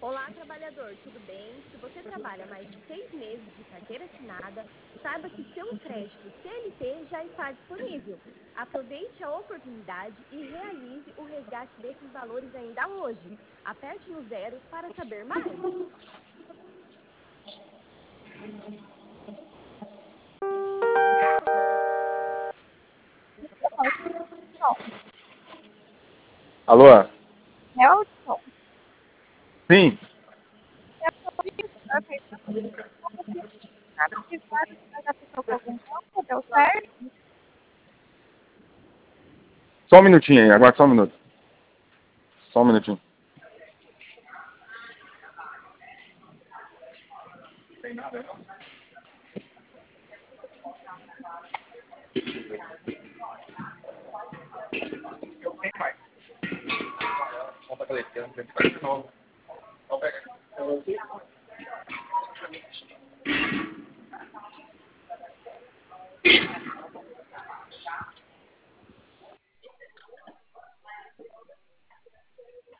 Olá, trabalhador, tudo bem? Se você trabalha mais de 6 meses de carteira assinada, saiba que seu crédito CLT já está disponível. Aproveite a oportunidade e realize o resgate desses valores ainda hoje. Aperte no zero para saber mais. Alô? Nelson, Sim. já fechou com algum banco? Deu certo? Só um minutinho aí, aguarda só um minuto. Só um minutinho.